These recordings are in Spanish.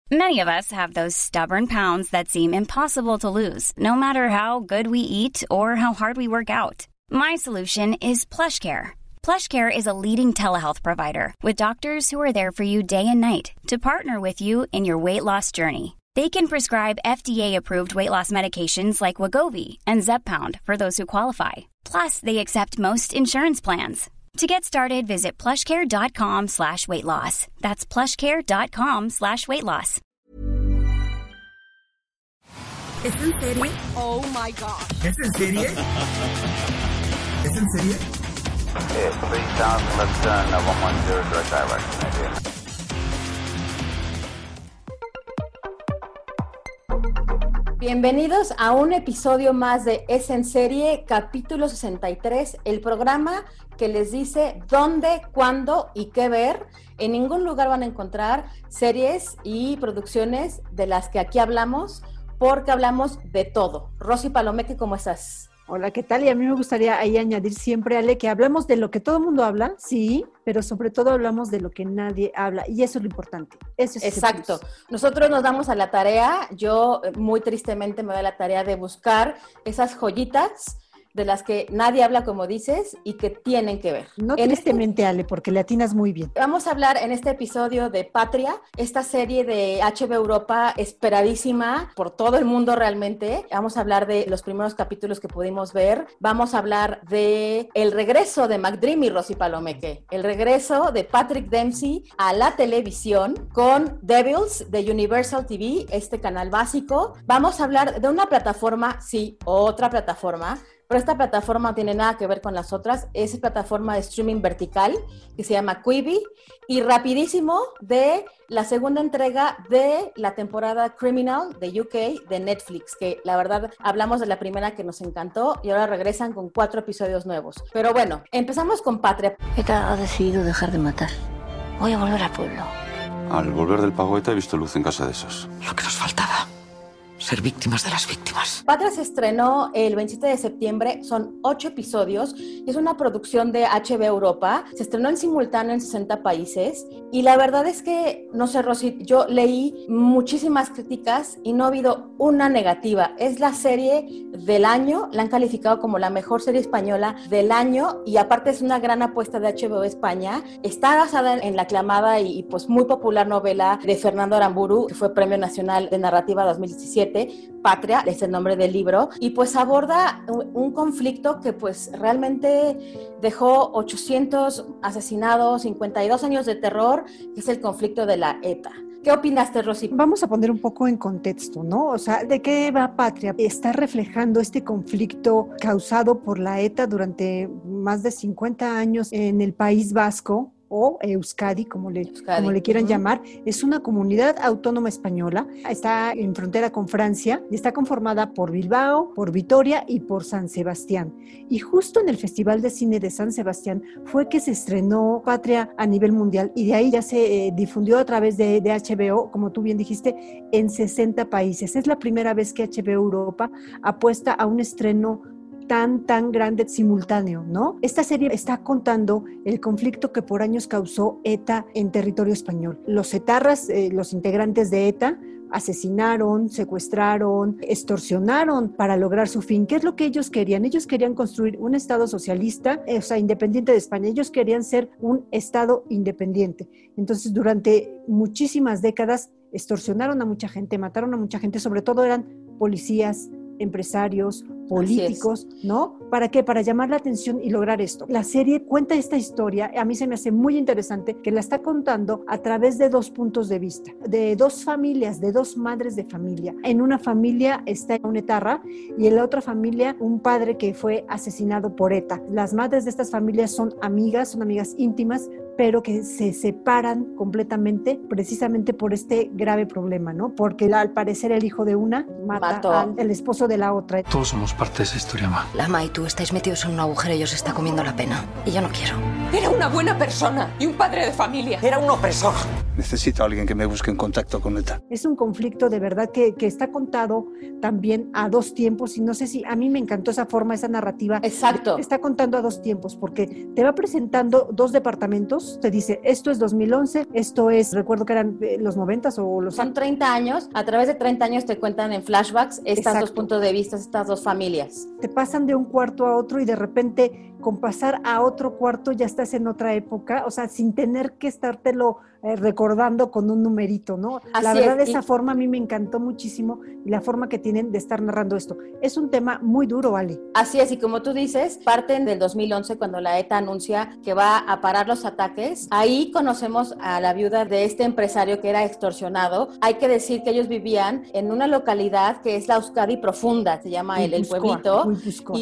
Many of us have those stubborn pounds that seem impossible to lose, no matter how good we eat or how hard we work out. My solution is PlushCare. PlushCare is a leading telehealth provider with doctors who are there for you day and night to partner with you in your weight loss journey. They can prescribe FDA-approved weight loss medications like Wegovy and Zepbound for those who qualify. Plus, they accept most insurance plans. To get started, visit plushcare.com/weightloss. That's plushcare.com/weightloss. ¿Es en serie? Oh my God. ¿Es en serie? ¿Es en serie? 3000, let's turn 110 direct direction. Bienvenidos a un episodio más de Es en Serie, capítulo 63, el programa que les dice dónde, cuándo y qué ver. En ningún lugar van a encontrar series y producciones de las que aquí hablamos, porque hablamos de todo. Rosy Palomeque, ¿cómo estás? Hola, ¿qué tal? Y a mí me gustaría ahí añadir siempre, Ale, que hablamos de lo que todo el mundo habla, sí, pero sobre todo hablamos de lo que nadie habla, y eso es lo importante. Eso es exacto. Nosotros nos damos a la tarea, yo muy tristemente me doy a la tarea de buscar esas joyitas de las que nadie habla, como dices, y que tienen que ver. No tristemente, Ale, porque le atinas muy bien. Vamos a hablar en este episodio de Patria, esta serie de HBO Europa esperadísima por todo el mundo realmente. Vamos a hablar de los primeros capítulos que pudimos ver. Vamos a hablar de el regreso de McDreamy, Rosy Palomeque. El regreso de Patrick Dempsey a la televisión con Devils de Universal TV, este canal básico. Vamos a hablar de una plataforma, sí, otra plataforma, pero esta plataforma no tiene nada que ver con las otras. Es plataforma de streaming vertical que se llama Quibi. Y rapidísimo, de la segunda entrega de la temporada Criminal de UK de Netflix, que la verdad hablamos de la primera que nos encantó y ahora regresan con 4 episodios nuevos. Pero bueno, empezamos con Patria. ETA ha decidido dejar de matar. Voy a volver al pueblo. Al volver del pago ETA he visto luz en casa de esos. Lo que nos faltaba. Ser víctimas de las víctimas. Patria se estrenó el 27 de septiembre, son 8 episodios, y es una producción de HBO Europa, se estrenó en simultáneo en 60 países, y la verdad es que, no sé, Rosy, yo leí muchísimas críticas y no ha habido una negativa. Es la serie del año, la han calificado como la mejor serie española del año, y aparte es una gran apuesta de HBO España. Está basada en la aclamada y pues muy popular novela de Fernando Aramburu, que fue Premio Nacional de Narrativa 2017, Patria, es el nombre del libro, y pues aborda un conflicto que pues realmente dejó 800 asesinados, 52 años de terror, que es el conflicto de la ETA. ¿Qué opinaste, Rosy? Vamos a poner un poco en contexto, ¿no? O sea, ¿de qué va Patria? Está reflejando este conflicto causado por la ETA durante más de 50 años en el País Vasco, o Euskadi, como le quieran llamar. Es una comunidad autónoma española, está en frontera con Francia y está conformada por Bilbao, por Vitoria y por San Sebastián. Y justo en el Festival de Cine de San Sebastián fue que se estrenó Patria a nivel mundial, y de ahí ya se difundió a través de HBO, como tú bien dijiste, en 60 países. Es la primera vez que HBO Europa apuesta a un estreno tan grande simultáneo, ¿no? Esta serie está contando el conflicto que por años causó ETA en territorio español. Los etarras, los integrantes de ETA, asesinaron, secuestraron, extorsionaron para lograr su fin. ¿Qué es lo que ellos querían? Ellos querían construir un estado socialista, o sea, independiente de España. Ellos querían ser un estado independiente. Entonces, durante muchísimas décadas, extorsionaron a mucha gente, mataron a mucha gente, sobre todo eran policías, empresarios, políticos, ¿no? ¿Para qué? Para llamar la atención y lograr esto. La serie cuenta esta historia, a mí se me hace muy interesante, que la está contando a través de 2 puntos de vista, de 2 familias, de 2 madres de familia. En una familia está una etarra y en la otra familia un padre que fue asesinado por ETA. Las madres de estas familias son amigas íntimas, pero que se separan completamente precisamente por este grave problema, ¿no? Porque al parecer el hijo de una mata al esposo de la otra. Todos somos parte de esa historia, Ma. Lama y tú estáis metidos en un agujero y os está comiendo la pena. Y yo no quiero. Era una buena persona y un padre de familia. Era un opresor. necesito a alguien que me busque en contacto con ETA. Es un conflicto de verdad que está contado también a dos tiempos, y no sé si a mí me encantó esa forma, esa narrativa. Exacto. Está contando a dos tiempos porque te va presentando dos departamentos, te dice esto es 2011, esto es, recuerdo que eran los 90s o los... Son 30 años, a través de 30 años te cuentan en flashbacks estas Exacto. dos puntos de vista, estas dos familias. Te pasan de un cuarto a otro y de repente con pasar a otro cuarto ya estás en otra época, o sea, sin tener que estártelo recordando con un numerito, ¿no? Así la verdad, es. Esa forma a mí me encantó muchísimo, y la forma que tienen de estar narrando esto. Es un tema muy duro, Ale. Así es, y como tú dices, parten del 2011 cuando la ETA anuncia que va a parar los ataques. Ahí conocemos a la viuda de este empresario que era extorsionado. Hay que decir que ellos vivían en una localidad que es la Euskadi Profunda, se llama el pueblito.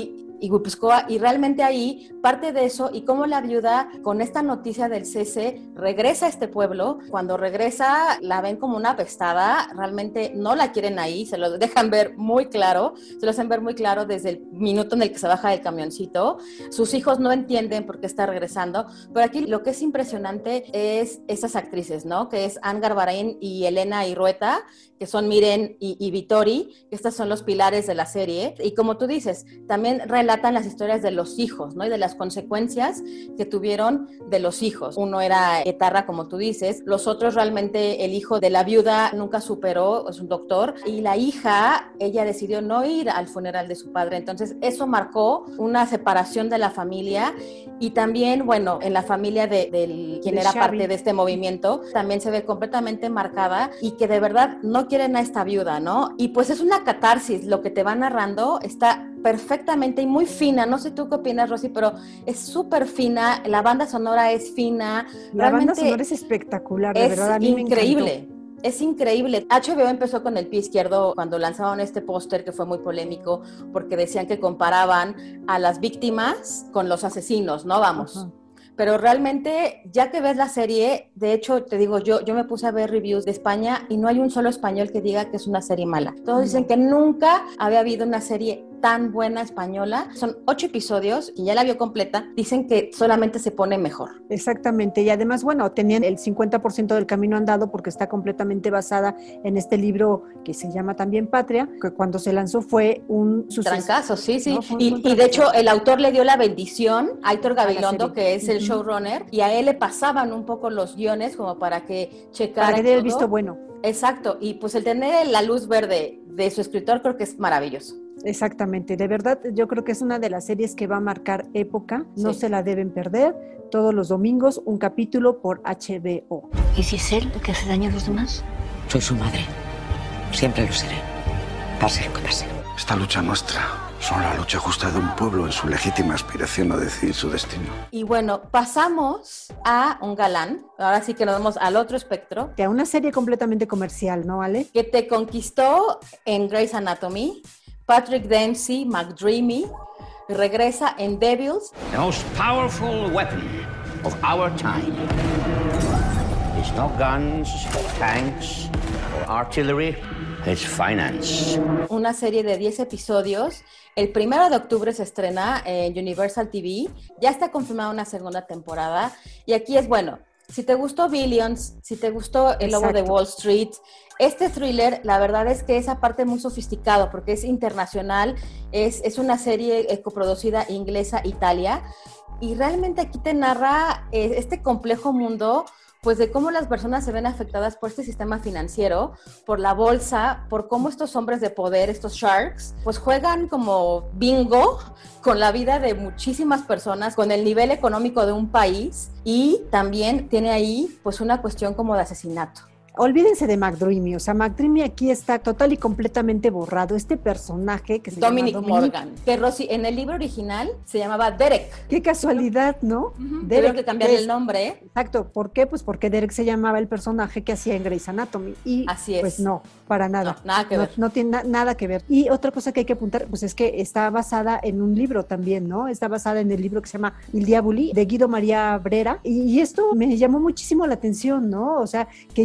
Y Guipúzcoa, y realmente ahí parte de eso, y cómo la viuda con esta noticia del cese regresa a este pueblo. Cuando regresa la ven como una apestada, realmente no la quieren ahí, se lo dejan ver muy claro, se lo hacen ver muy claro desde el minuto en el que se baja del camioncito. Sus hijos no entienden por qué está regresando, pero aquí lo que es impresionante es esas actrices, ¿no? Que es Anne Garbarén y Elena Irrueta, que son Miren y Vittori, que estas son los pilares de la serie, y como tú dices, también relatan las historias de los hijos, ¿no? Y de las consecuencias que tuvieron de los hijos. Uno era etarra, como tú dices, los otros realmente, el hijo de la viuda nunca superó, es un doctor, y la hija, ella decidió no ir al funeral de su padre, entonces eso marcó una separación de la familia, y también, bueno, en la familia de quien era Xavi. parte de este movimiento, también se ve completamente marcada, y que de verdad no quieren a esta viuda, ¿no? Y pues es una catarsis, lo que te va narrando está perfectamente y muy fina. No sé tú qué opinas, Rosy, pero es súper fina, la banda sonora es fina. La banda sonora es espectacular, de verdad, a mí me increíble. Es increíble. HBO empezó con el pie izquierdo cuando lanzaron este póster que fue muy polémico porque decían que comparaban a las víctimas con los asesinos, ¿no? Vamos. Ajá. Pero realmente, ya que ves la serie, de hecho, te digo, yo me puse a ver reviews de España y no hay un solo español que diga que es una serie mala. Todos dicen que nunca había habido una serie tan buena española. Son 8 episodios, y ya la vio completa, dicen que solamente se pone mejor. Exactamente, y además, bueno, tenían el 50% del camino andado porque está completamente basada en este libro que se llama también Patria, que cuando se lanzó fue un suceso. Trancazo, sí. ¿No? Y de hecho, el autor le dio la bendición a Aitor Gabilondo, que es el showrunner, y a él le pasaban un poco los guiones como para que checara. Para que diera el visto bueno. Exacto, y pues el tener la luz verde de su escritor creo que es maravilloso. Exactamente, de verdad yo creo que es una de las series que va a marcar época, no Sí. se la deben perder, todos los domingos un capítulo por HBO. ¿Y si es él el que hace daño a los demás? Soy su madre. Siempre lo seré. Pase lo que pase. Esta lucha nuestra son la lucha justa de un pueblo en su legítima aspiración a decidir su destino. Y bueno, pasamos a un galán, ahora sí que nos vamos al otro espectro, A una serie completamente comercial, ¿no, Ale? que te conquistó en Grey's Anatomy, Patrick Dempsey, McDreamy, regresa en Devils. The most powerful weapon of our time is not guns, tanks, or artillery. It's finance. Una serie de 10 episodios. El 1 de octubre se estrena en Universal TV. Ya está confirmada una segunda temporada. Y aquí es, bueno, si te gustó Billions, si te gustó El Lobo de Wall Street, este thriller, la verdad es que esa parte muy sofisticado porque es internacional, es una serie coproducida inglesa-Italia, y realmente aquí te narra este complejo mundo, pues de cómo las personas se ven afectadas por este sistema financiero, por la bolsa, por cómo estos hombres de poder, estos sharks, pues juegan como bingo con la vida de muchísimas personas, con el nivel económico de un país, y también tiene ahí pues una cuestión como de asesinato. Olvídense de McDreamy, o sea, McDreamy aquí está total y completamente borrado. Este personaje que se Dominic llama Morgan, que Rosy, en el libro original se llamaba Derek. Qué casualidad, ¿no? Tuvieron que cambiarle el nombre, ¿eh? Exacto, ¿por qué? Pues porque Derek se llamaba el personaje que hacía en Grey's Anatomy. Y así es. Pues no, para nada. No, nada que ver. No tiene nada que ver. Y otra cosa que hay que apuntar, pues es que está basada en un libro también, ¿no? Está basada en el libro que se llama Il Diaboli, de Guido María Brera. Y esto me llamó muchísimo la atención, ¿no? O sea, que ya muchas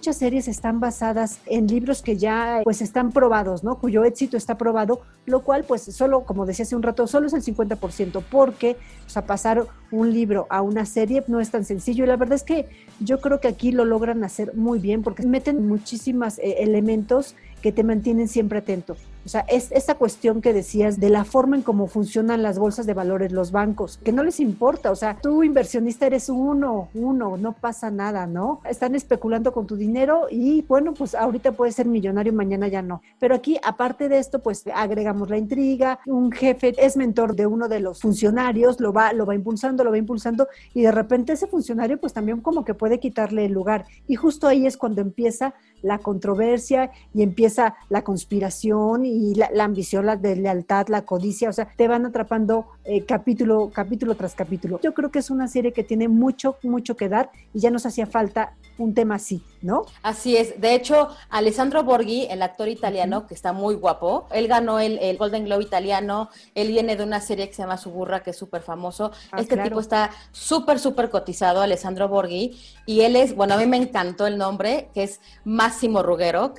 muchas series están basadas en libros que ya pues están probados, ¿no? Cuyo éxito está probado, lo cual pues solo, como decía hace un rato, solo es el 50%, porque o sea, pasar un libro a una serie no es tan sencillo, y la verdad es que yo creo que aquí lo logran hacer muy bien porque meten muchísimos elementos que te mantienen siempre atento. O sea, es esta cuestión que decías de la forma en cómo funcionan las bolsas de valores, los bancos, que no les importa. O sea, tú inversionista eres uno, no pasa nada, ¿no? Están especulando con tu dinero y bueno, pues ahorita puedes ser millonario, mañana ya no. Pero aquí, aparte de esto, pues agregamos la intriga. Un jefe es mentor de uno de los funcionarios, lo va impulsando y de repente ese funcionario pues también como que puede quitarle el lugar. Y justo ahí es cuando empieza la controversia y empieza la conspiración y la ambición, la deslealtad, la codicia, o sea, te van atrapando capítulo tras capítulo. Yo creo que es una serie que tiene mucho que dar y ya nos hacía falta un tema así, ¿no? Así es. De hecho, Alessandro Borghi, el actor italiano, que está muy guapo, él ganó el Golden Globe italiano, él viene de una serie que se llama Suburra, que es súper famoso. Claro. Tipo está súper cotizado, Alessandro Borghi, y él es, bueno, a mí me encantó el nombre, que es Máximo Ruggero,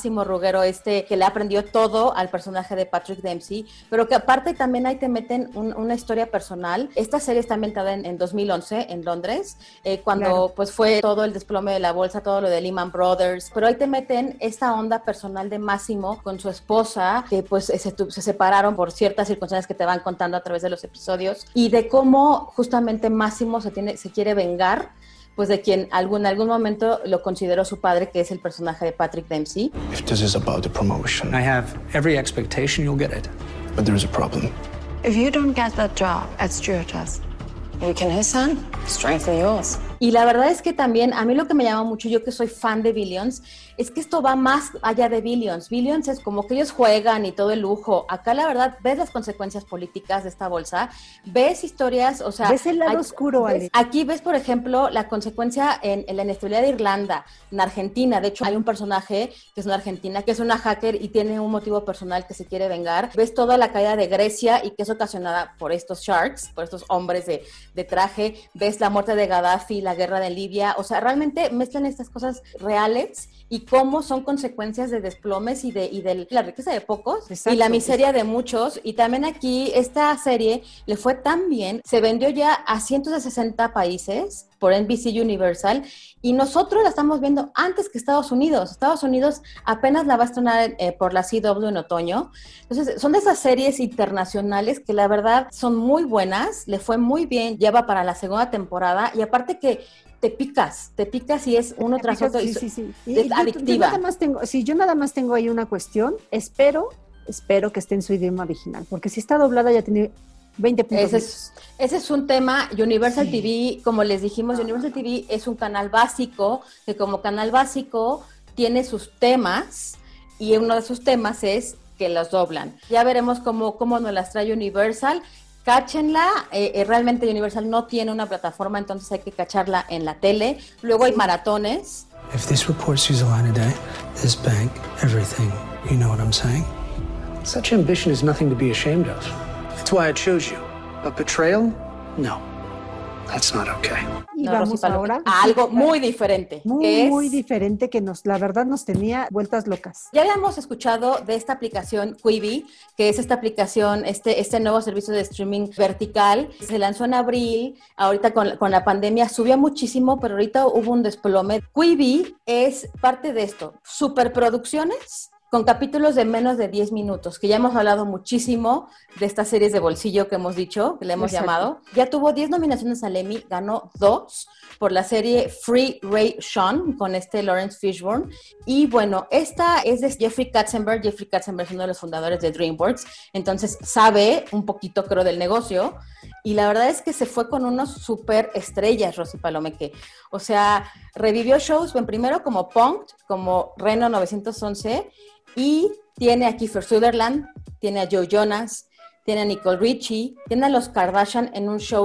que le aprendió todo al personaje de Patrick Dempsey, pero que aparte también ahí te meten una historia personal. Esta serie está ambientada en 2011 en Londres, cuando claro, pues fue todo el desplome de la bolsa, todo lo de Lehman Brothers, pero ahí te meten esta onda personal de Máximo con su esposa, que pues se separaron por ciertas circunstancias que te van contando a través de los episodios, y de cómo justamente Máximo se quiere vengar pues de quien en algún momento lo consideró su padre, que es el personaje de Patrick Dempsey. If this is about the promotion, I have every expectation you'll get it. But there is a problem. If you don't get that job at Stewardess, weaken his hand, strengthen yours. Y la verdad es que también, a mí lo que me llama mucho, yo que soy fan de Billions, es que esto va más allá de Billions. Billions es como que ellos juegan y todo el lujo. Acá la verdad, ves las consecuencias políticas de esta bolsa, ves historias, o sea... Ves el lado oscuro, Ale. Aquí ves, por ejemplo, la consecuencia en la inestabilidad de Irlanda, en Argentina. De hecho, hay un personaje que es una argentina, que es una hacker y tiene un motivo personal que se quiere vengar. Ves toda la caída de Grecia y que es ocasionada por estos sharks, por estos hombres de traje. Ves la muerte de Gaddafi, la guerra de Libia, o sea, realmente mezclan estas cosas reales y cómo son consecuencias de desplomes y de la riqueza de pocos. Exacto, y la miseria de muchos. Y también aquí esta serie le fue tan bien, se vendió ya a 160 países por NBC Universal y nosotros la estamos viendo antes que Estados Unidos. Estados Unidos apenas la va a estrenar por la CW en otoño. Entonces, son de esas series internacionales que la verdad son muy buenas, le fue muy bien, ya va para la segunda temporada y aparte que te picas y es uno tras otro. Sí. Es adictiva. Yo nada más tengo ahí una cuestión. Espero que esté en su idioma original, porque si está doblada ya tiene 20 puntos. Ese es un tema. Universal TV, como les dijimos, Universal TV es un canal básico, que como canal básico tiene sus temas, y uno de sus temas es que los doblan. Ya veremos cómo nos las trae Universal. Cáchenla, realmente Universal no tiene una plataforma, entonces hay que cacharla en la tele. Luego hay maratones. If this reports Switzerland today, this bank, everything, you know what I'm saying? Such ambition is nothing to be ashamed of. That's why I chose you. But betrayal? No. That's not okay. Y vamos ahora a algo muy diferente. Muy diferente que la verdad nos tenía vueltas locas. Ya habíamos escuchado de esta aplicación Quibi, que es esta aplicación, este nuevo servicio de streaming vertical. Se lanzó en abril, ahorita con la pandemia subió muchísimo, pero ahorita hubo un desplome. Quibi es parte de esto, superproducciones con capítulos de menos de 10 minutos, que ya hemos hablado muchísimo de estas series de bolsillo que hemos dicho, que le hemos llamado. Ya tuvo 10 nominaciones al Emmy, ganó 2 por la serie Free Ray Sean con Lawrence Fishburne. Y bueno, esta es de Jeffrey Katzenberg. Jeffrey Katzenberg es uno de los fundadores de DreamWorks, entonces sabe un poquito, creo, del negocio. Y la verdad es que se fue con unos súper estrellas, Rosy Palomeque. O sea, revivió shows, primero como Punk'd, como Reno 911, y tiene a Kiefer Sutherland, tiene a Joe Jonas, tiene a Nicole Richie, tiene a los Kardashian en un show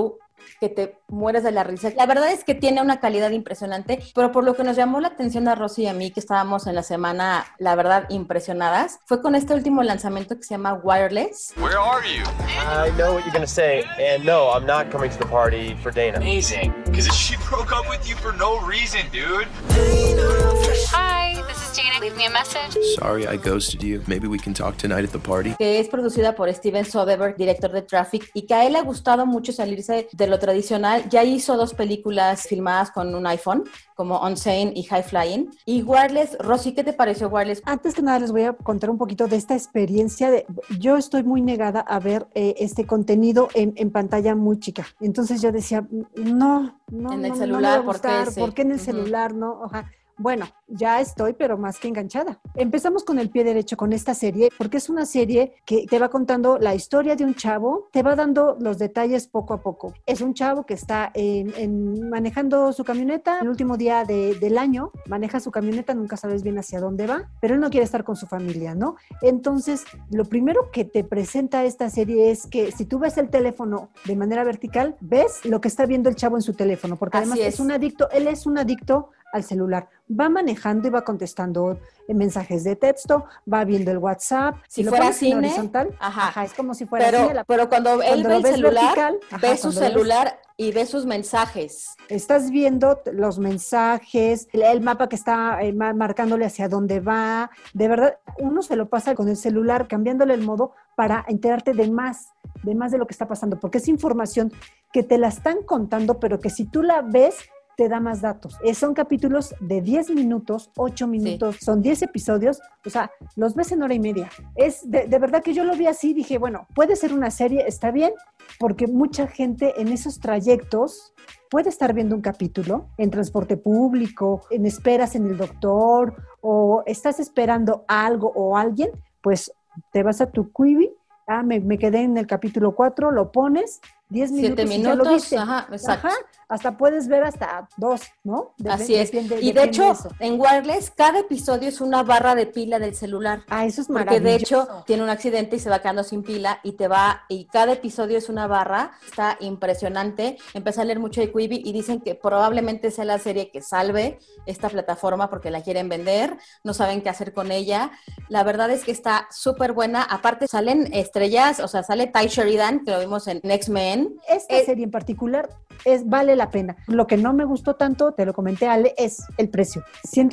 que te mueres de la risa. La verdad es que tiene una calidad impresionante, pero por lo que nos llamó la atención a Rosy y a mí, que estábamos en la semana, la verdad, impresionadas, fue con este último lanzamiento que se llama Wireless. Where are you? I know what you're gonna say, and no, I'm not coming to the party for Dana. Amazing, because she broke up with you for no reason, dude. Hi, this is Dana. Leave me a message. Sorry I ghosted you. Maybe we can talk tonight at the party. Que es producida por Steven Soderbergh, director de Traffic, y que a él le ha gustado mucho salirse de lo tradicional. Ya hizo 2 películas filmadas con un iPhone, como Unsane y High Flying. Y Wireless, Rosy, ¿qué te pareció Wireless? Antes que nada les voy a contar un poquito de esta experiencia. Yo estoy muy negada a ver este contenido en pantalla muy chica. Entonces yo decía, no en el celular, ¿por qué en el celular? No, ojalá. Bueno, ya estoy, pero más que enganchada. Empezamos con el pie derecho con esta serie, porque es una serie que te va contando la historia de un chavo, te va dando los detalles poco a poco. Es un chavo que está manejando su camioneta, el último día del año, maneja su camioneta, nunca sabes bien hacia dónde va, pero él no quiere estar con su familia, ¿no? Entonces, lo primero que te presenta esta serie es que si tú ves el teléfono de manera vertical, ves lo que está viendo el chavo en su teléfono, porque además es un adicto, él es un adicto al celular. Va manejando y va contestando mensajes de texto, va viendo el WhatsApp. Si fuera cine, horizontal, es como si fuera cine. Pero cuando él ve el celular, ve su celular y ve sus mensajes. Estás viendo los mensajes, el mapa que está marcándole hacia dónde va. De verdad, uno se lo pasa con el celular, cambiándole el modo para enterarte de más de lo que está pasando, porque es información que te la están contando, pero que si tú la ves, te da más datos. Son capítulos de 10 minutos, 8 minutos, son 10 episodios, o sea, los ves en hora y media. Es de verdad que yo lo vi así, dije, bueno, puede ser una serie, está bien, porque mucha gente en esos trayectos puede estar viendo un capítulo en transporte público, en esperas en el doctor, o estás esperando algo o alguien, pues te vas a tu Quibi, me quedé en el capítulo 4, lo pones, 10 minutos, 7 minutos, y ya lo viste. exacto. Hasta puedes ver hasta 2, ¿no? Así es. Y de hecho, en Wireless, cada episodio es una barra de pila del celular. Eso es maravilloso. Porque de hecho, tiene un accidente y se va quedando sin pila y cada episodio es una barra. Está impresionante. Empecé a leer mucho de Quibi y dicen que probablemente sea la serie que salve esta plataforma porque la quieren vender, no saben qué hacer con ella. La verdad es que está súper buena. Aparte, salen estrellas, o sea, sale Ty Sheridan, que lo vimos en X-Men. Esta serie en particular vale la pena. Lo que no me gustó tanto, te lo comenté, Ale, es el precio.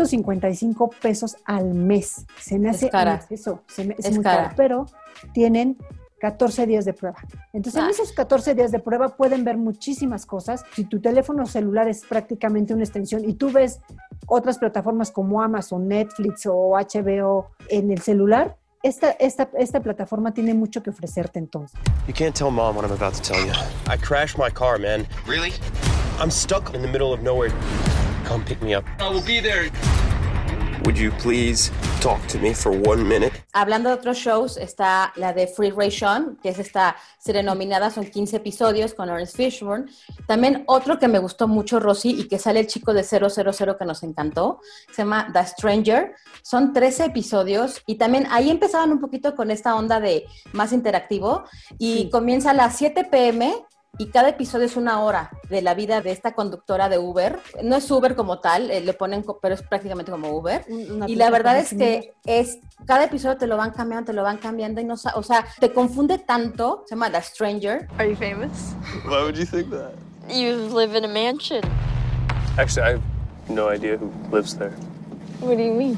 155 pesos al mes. Se me hace eso, es muy caro, pero tienen 14 días de prueba. Entonces, en esos 14 días de prueba pueden ver muchísimas cosas. Si tu teléfono celular es prácticamente una extensión y tú ves otras plataformas como Amazon, Netflix o HBO en el celular, esta plataforma tiene mucho que ofrecerte entonces. You can't tell Mom what I'm about to tell you. I crashed my car, man. Really? I'm stuck in the middle of nowhere. Come pick me up. I will be there. Would you please talk to me for 1 minute? Hablando de otros shows, está la de Free Ration, que es esta serie nominada, son 15 episodios con Lawrence Fishburne. También otro que me gustó mucho, Rosy, y que sale el chico de 000 que nos encantó, se llama The Stranger. Son 13 episodios y también ahí empezaban un poquito con esta onda de más interactivo y comienza a las 7 p.m., y cada episodio es 1 hora de la vida de esta conductora de Uber. No es Uber como tal, le ponen, pero es prácticamente como Uber. Y la verdad es que cada episodio te lo van cambiando y no, o sea, te confunde tanto. Se llama The Stranger. Are you famous? Why would you think that? You live in a mansion. Actually, I have no idea who lives there. What do you mean?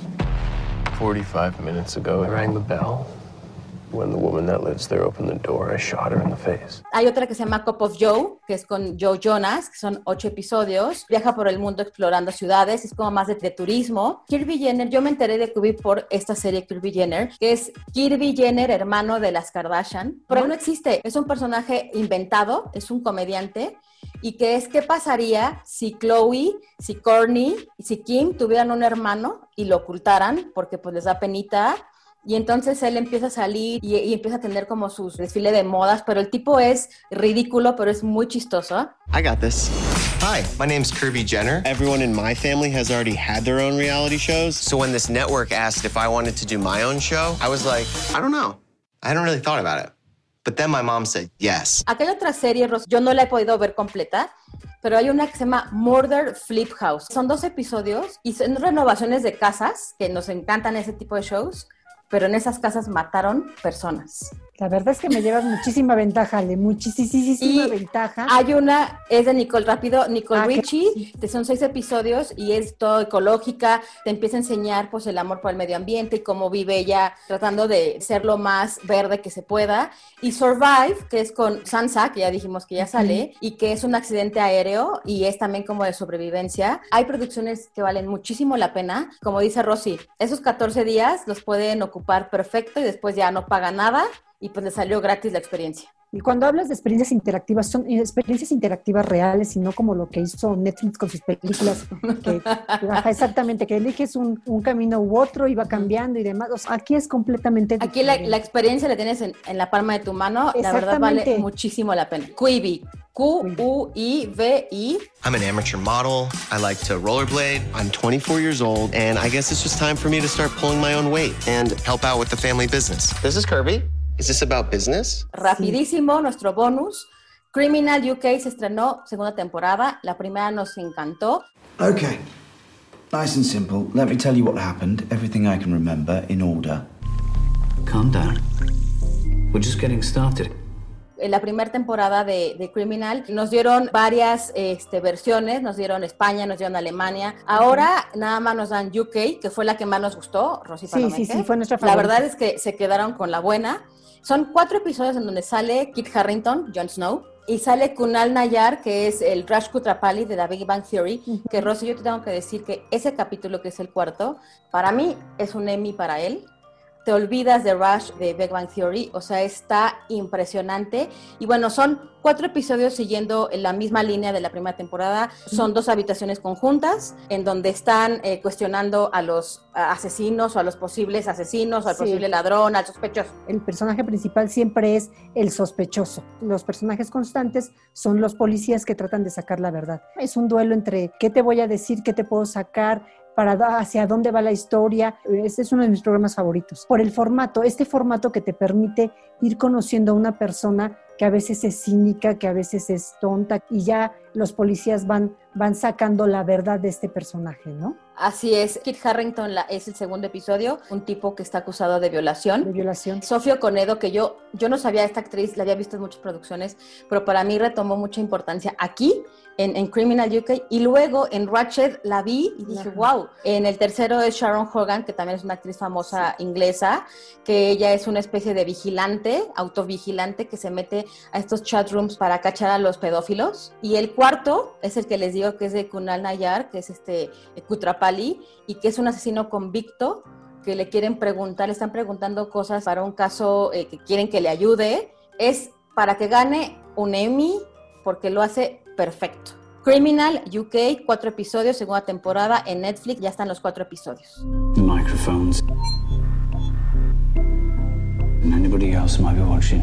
45 minutes ago, I rang the bell. When the woman that lives there opened the door, I shot her in the face. Hay otra que se llama Cup of Joe, que es con Joe Jonas, que son 8 episodios. Viaja por el mundo explorando ciudades, es como más de turismo. Kirby Jenner, yo me enteré de Kirby por esta serie Kirby Jenner, que es Kirby Jenner, hermano de las Kardashian. Pero no existe, es un personaje inventado, es un comediante. Y que es, ¿qué pasaría si Khloe, si Kourtney y si Kim tuvieran un hermano y lo ocultaran porque pues les da penita? Y entonces él empieza a salir y empieza a tener como su desfile de modas, pero el tipo es ridículo, pero es muy chistoso. I got this. Hi, my name's Kirby Jenner. Everyone in my family has already had their own reality shows. So when this network asked if I wanted to do my own show, I was like, I don't know. I hadn't really thought about it. But then my mom said yes. Acá hay otra serie, yo no la he podido ver completa, pero hay una que se llama Murder Flip House. Son 2 episodios y son renovaciones de casas, que nos encantan ese tipo de shows, pero en esas casas mataron personas. La verdad es que me llevas muchísima ventaja, Ale, muchísima ventaja. Hay una, es de Nicole Richie, sí. Son 6 episodios y es todo ecológica, te empieza a enseñar pues el amor por el medio ambiente y cómo vive ella tratando de ser lo más verde que se pueda. Y Survive, que es con Sansa, que ya dijimos que ya sale, y que es un accidente aéreo y es también como de sobrevivencia. Hay producciones que valen muchísimo la pena. Como dice Rosy, esos 14 días los pueden ocupar perfecto y después ya no pagan nada. Y pues le salió gratis la experiencia. Y cuando hablas de experiencias interactivas, son experiencias interactivas reales y no como lo que hizo Netflix con sus películas, que exactamente, que eliges un camino u otro y va cambiando y demás. O sea, aquí es completamente aquí la experiencia la tienes en la palma de tu mano, la verdad vale muchísimo la pena. Quibi, Q-U-I-V-I. I'm an amateur model. I like to rollerblade. I'm 24 years old, and I guess it's just time for me to start pulling my own weight and help out with the family business. This is Kirby. Is this about business? Rapidísimo, nuestro bonus. Criminal UK se estrenó segunda temporada. La primera nos encantó. Okay. Nice and simple. Let me tell you what happened. Everything I can remember in order. Calm down. We're just getting started. En la primera temporada de Criminal nos dieron varias versiones, nos dieron España, nos dieron Alemania. Ahora nada más nos dan UK, que fue la que más nos gustó, Rosy Palomeque. Sí, fue nuestra favorita. La verdad es que se quedaron con la buena. Son 4 episodios en donde sale Kit Harington, Jon Snow, y sale Kunal Nayar, que es el Raj Kutrapali de The Big Bang Theory, que Rosy, yo te tengo que decir que ese capítulo, que es el 4, para mí es un Emmy para él. Te olvidas de Raj de Big Bang Theory, o sea, está impresionante. Y bueno, son 4 episodios siguiendo en la misma línea de la primera temporada. Son 2 habitaciones conjuntas en donde están cuestionando a los asesinos o a los posibles asesinos o al posible ladrón, al sospechoso. El personaje principal siempre es el sospechoso. Los personajes constantes son los policías que tratan de sacar la verdad. Es un duelo entre qué te voy a decir, qué te puedo sacar, hacia dónde va la historia. Este es uno de mis programas favoritos. Por el formato, este formato que te permite ir conociendo a una persona que a veces es cínica, que a veces es tonta, y ya los policías van sacando la verdad de este personaje, ¿no? Así es. Kit Harington es el segundo episodio, un tipo que está acusado de violación. Sofía Conedo, que yo no sabía, esta actriz, la había visto en muchas producciones, pero para mí retomó mucha importancia aquí, en Criminal UK, y luego en Ratched la vi y dije, wow. En el tercero es Sharon Hogan, que también es una actriz famosa inglesa, que ella es una especie de vigilante, autovigilante, que se mete a estos chat rooms para cachar a los pedófilos. Y el cuarto es el que les digo, que es de Kunal Nayar, que es Kutrapali, y que es un asesino convicto, que le están preguntando cosas para un caso que quieren que le ayude. Es para que gane un Emmy, porque lo hace perfecto. Criminal UK, 4 episodios, segunda temporada en Netflix, ya están los 4 episodios. Microphones. And anybody else might be watching.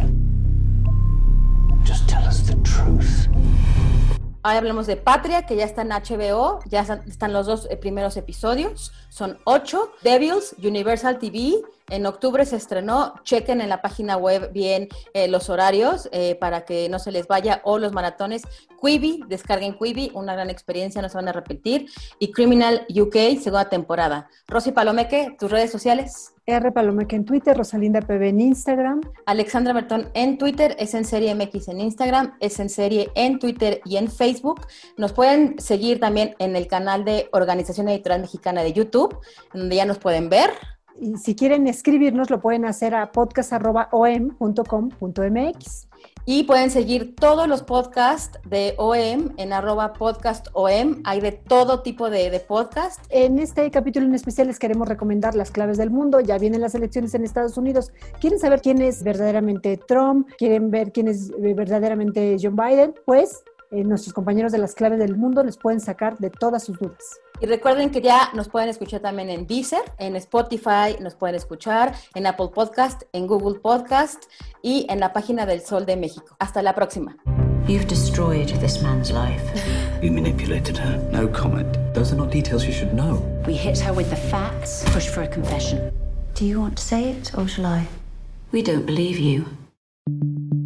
Just tell us the truth. Ahora hablemos de Patria, que ya está en HBO, ya están los 2 primeros episodios, son 8. Devils, Universal TV, en octubre se estrenó. Chequen en la página web bien los horarios para que no se les vaya, o los maratones. Quibi, descarguen Quibi, una gran experiencia, no se van a repetir. Y Criminal UK, segunda temporada. Rosy Palomeque, tus redes sociales. R. Palomeque en Twitter, Rosalinda PB en Instagram. Alexandra Bertón en Twitter, Es en Serie MX en Instagram, Es en Serie en Twitter y en Facebook. Nos pueden seguir también en el canal de Organización Editorial Mexicana de YouTube, donde ya nos pueden ver. Y si quieren escribirnos, lo pueden hacer a podcast@om.com.mx. Y pueden seguir todos los podcasts de OEM en @podcastom. Hay de todo tipo de podcast. En este capítulo en especial les queremos recomendar Las Claves del Mundo. Ya vienen las elecciones en Estados Unidos. ¿Quieren saber quién es verdaderamente Trump? ¿Quieren ver quién es verdaderamente Joe Biden? Pues nuestros compañeros de Las Claves del Mundo les pueden sacar de todas sus dudas. Y recuerden que ya nos pueden escuchar también en Deezer, en Spotify, nos pueden escuchar en Apple Podcast, en Google Podcast y en la página del Sol de México. Hasta la próxima. You've destroyed this man's life. You manipulated her. No comment. Those are not details you should know. We hit her with the facts, pushed for a confession. Do you want to say it, or shall I? We don't believe you.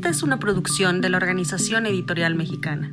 Esta es una producción de la Organización Editorial Mexicana.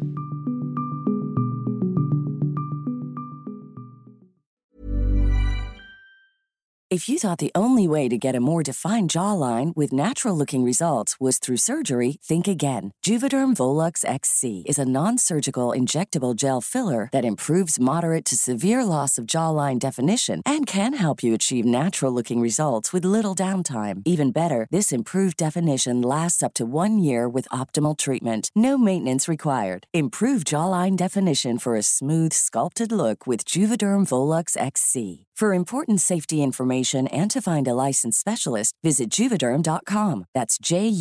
If you thought the only way to get a more defined jawline with natural-looking results was through surgery, think again. Juvederm Volux XC is a non-surgical injectable gel filler that improves moderate to severe loss of jawline definition and can help you achieve natural-looking results with little downtime. Even better, this improved definition lasts up to 1 year with optimal treatment. No maintenance required. Improve jawline definition for a smooth, sculpted look with Juvederm Volux XC. For important safety information and to find a licensed specialist, visit Juvederm.com. That's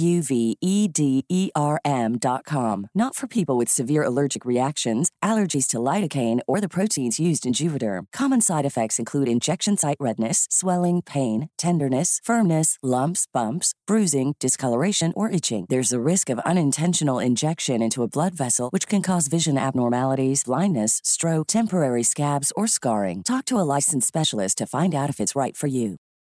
JUVEDERM.com. Not for people with severe allergic reactions, allergies to lidocaine, or the proteins used in Juvederm. Common side effects include injection site redness, swelling, pain, tenderness, firmness, lumps, bumps, bruising, discoloration, or itching. There's a risk of unintentional injection into a blood vessel, which can cause vision abnormalities, blindness, stroke, temporary scabs, or scarring. Talk to a licensed specialist to find out if it's right for you.